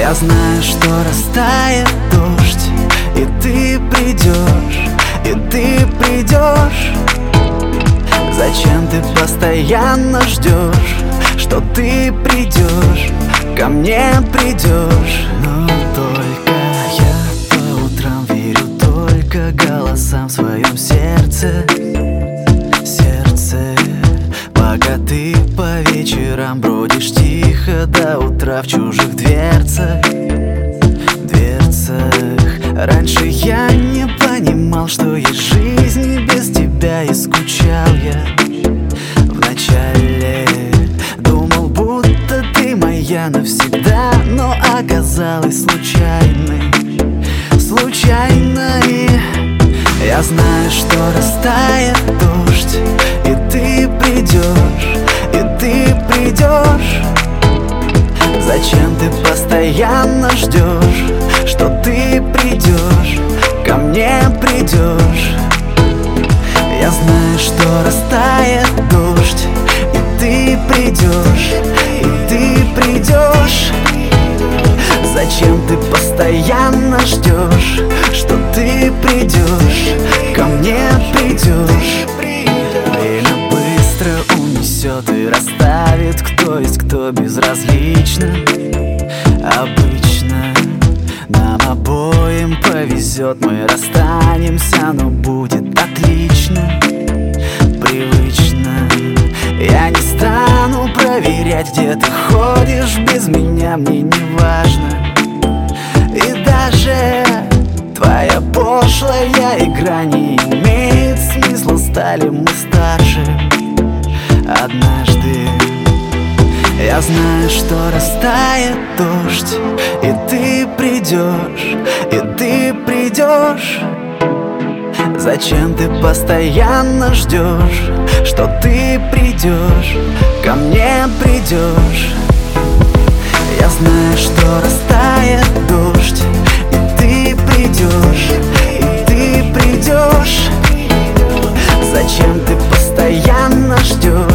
Я знаю, что растает дождь, и ты придешь, и ты придешь. Зачем ты постоянно ждешь, что ты придешь, ко мне придешь? Но только я по утрам верю только голосам в своем сердце. Пока ты по вечерам бродишь тихо до утра в чужих дверцах. Раньше я не понимал, что есть жизнь, и без тебя и скучал я. Вначале думал, будто ты моя навсегда, но оказалась случайной. Я знаю, что растает дождь, и ты придешь, и ты придешь. Зачем ты постоянно ждешь, что ты придешь, ко мне придешь? Я знаю, что растает дождь, и ты придешь, и ты придешь. Зачем ты постоянно ждешь, что ты придешь, ко мне придешь? Время быстро унесет и расставит, кто есть кто безразлично. Обычно нам обоим повезет, мы расстанемся, но будет отлично. Привычно я не стану проверять, где ты ходишь без меня, мне не важно. И даже твоя пошлая игра не имеет смысла, стали мы старше однажды. Я знаю, что растает дождь, и ты придешь, и ты придешь. Зачем ты постоянно ждешь, что ты придешь, ко мне придешь? Я знаю, что растает дождь, и ты придешь, и ты придешь. Зачем ты постоянно ждешь?